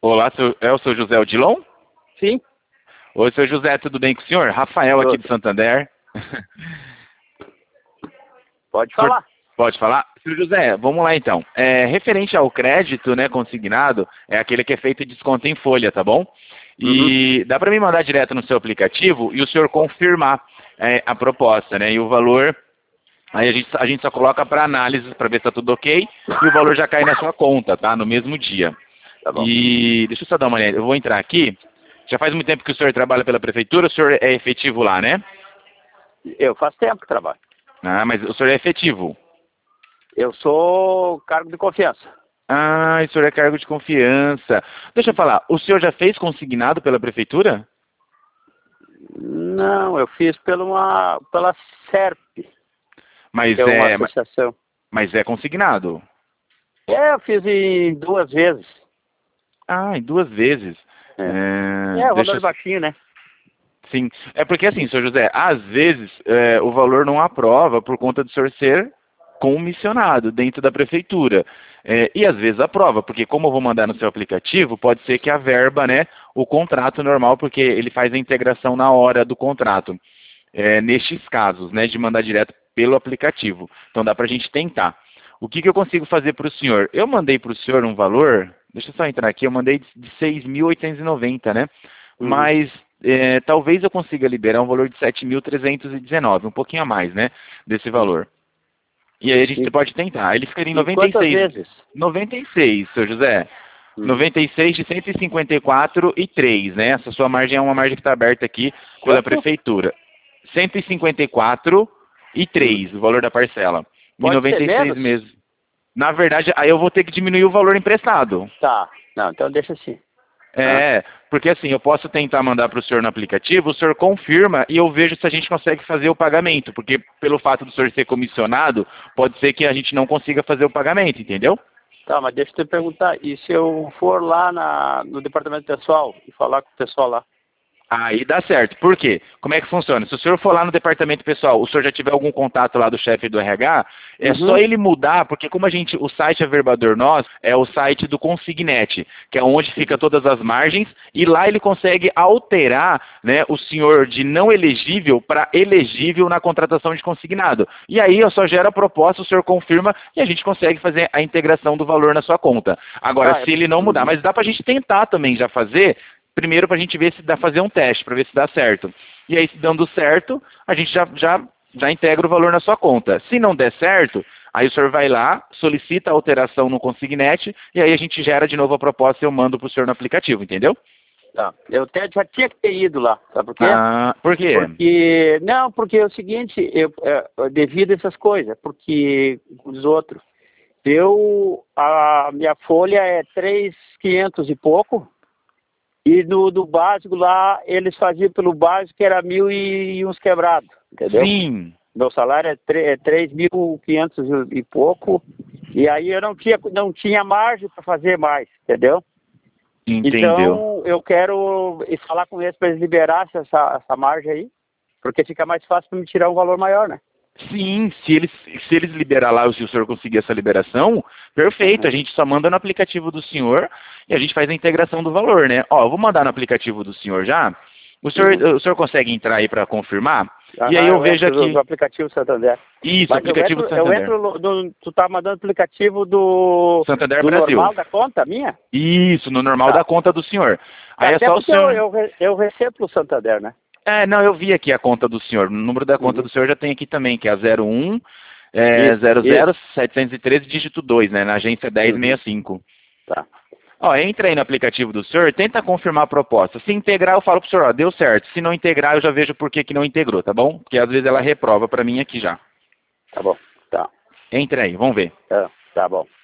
Olá, é o seu José Odilon? Sim, Oi, seu José, tudo bem com o senhor? Rafael aqui tudo. de Santander. Pode Senhor, falar. pode falar? Seu José, vamos lá então. Referente ao crédito, né, consignado, é aquele que é feito de desconto em folha, tá bom? Uhum. E dá para me mandar direto no seu aplicativo e o senhor confirmar a proposta, né? E o valor, aí a gente só coloca para análise para ver se tá tudo ok e o valor já cai na sua conta, tá? No mesmo dia. Tá bom. E deixa eu só dar uma olhada, eu vou entrar aqui. Já faz muito tempo que o senhor trabalha pela prefeitura, o senhor é efetivo lá, né? Eu faço tempo que trabalho. Ah, mas o senhor é efetivo. Eu sou cargo de confiança. Ah, o senhor é cargo de confiança. Deixa eu falar, o senhor já fez consignado pela prefeitura? Não, eu fiz pela SERP, Mas que é uma é, associação. mas é consignado. Eu fiz em 2 vezes. Ah, em 2 vezes. O Deixa valor é eu... baixinho, né? Sim. É porque assim, senhor José, às vezes o valor não aprova por conta do senhor ser comissionado dentro da prefeitura. E às vezes aprova, porque como eu vou mandar no seu aplicativo, pode ser que a verba, né, o contrato normal, porque ele faz a integração na hora do contrato. Nestes casos, né, de mandar direto pelo aplicativo. Então dá para a gente tentar. O que eu consigo fazer para o senhor? Eu mandei para o senhor um valor, deixa eu só entrar aqui, eu mandei de 6.890, né? Uhum. Mas talvez eu consiga liberar um valor de 7.319, um pouquinho a mais, né, desse Uhum. valor. E aí a gente E, pode tentar. Ele ficaria em e quantas 96, vezes? 96, seu José. Uhum. 96 de 154,3, né? Essa sua margem é uma margem que está aberta aqui pela Quanto? prefeitura. 154,3 Uhum. o valor da parcela. Em Pode ser 96 menos? meses. Na verdade, aí eu vou ter que diminuir o valor emprestado. Tá. Não, então deixa assim. Ah. Porque assim, eu posso tentar mandar para o senhor no aplicativo, o senhor confirma e eu vejo se a gente consegue fazer o pagamento, porque pelo fato do senhor ser comissionado, pode ser que a gente não consiga fazer o pagamento, entendeu? Tá, mas deixa eu te perguntar, e se eu for lá no departamento pessoal e falar com o pessoal lá? Aí dá certo. Por quê? Como é que funciona? Se o senhor for lá no departamento pessoal, o senhor já tiver algum contato lá do chefe do RH, é só Uhum. ele mudar, porque como o site Averbador Nós é o site do Consignet, que é onde fica todas as margens, e lá ele consegue alterar, né, o senhor de não elegível para elegível na contratação de consignado. E aí eu só gero a proposta, o senhor confirma e a gente consegue fazer a integração do valor na sua conta. Agora, se ele não mudar, Uhum. mas dá para a gente tentar também já fazer, primeiro para a gente ver se dá fazer um teste, para ver se dá certo. E aí, se dando certo, a gente já integra o valor na sua conta. Se não der certo, aí o senhor vai lá, solicita a alteração no Consignet, e aí a gente gera de novo a proposta e eu mando para o senhor no aplicativo, entendeu? Tá. Eu até já tinha que ter ido lá, sabe por quê? Ah, por quê? Porque é o seguinte, devido a essas coisas, porque os outros, a minha folha é 3.500 e pouco, e do básico lá, eles faziam pelo básico que era 1.000 e uns quebrados, entendeu? Sim, Meu salário é 3.500 e pouco, e aí eu não tinha margem para fazer mais, entendeu? entendeu. Então, eu quero ir falar com eles para eles liberarem essa margem aí, porque fica mais fácil para me tirar um valor maior, né? Sim, se eles liberar lá, se o senhor conseguir essa liberação, perfeito, Uhum. a gente só manda no aplicativo do senhor e a gente faz a integração do valor, né? Ó, eu vou mandar no aplicativo do senhor já. O senhor, Uhum. o senhor consegue entrar aí para confirmar? E aí Aham, eu eu vejo entro no aqui. aplicativo Santander. Isso, Mas aplicativo do eu Santander. entro tu tá mandando aplicativo do, Santander do Brasil. normal da conta minha? Isso, no normal da Tá. conta do senhor. Aí é Até só o porque senhor. eu recebo pro Santander, né? Não, eu vi aqui a conta do senhor. O número da conta Uhum. do senhor já tem aqui também, que é a 01 Isso. 00713 dígito 2, né? Na agência Uhum. 1065. Tá. Ó, entra aí no aplicativo do senhor, tenta confirmar a proposta. Se integrar, eu falo pro senhor, ó, deu certo. Se não integrar, eu já vejo por que não integrou, tá bom? Porque às vezes ela reprova pra mim aqui já. Tá bom. Tá. Entra aí, vamos ver. Tá bom.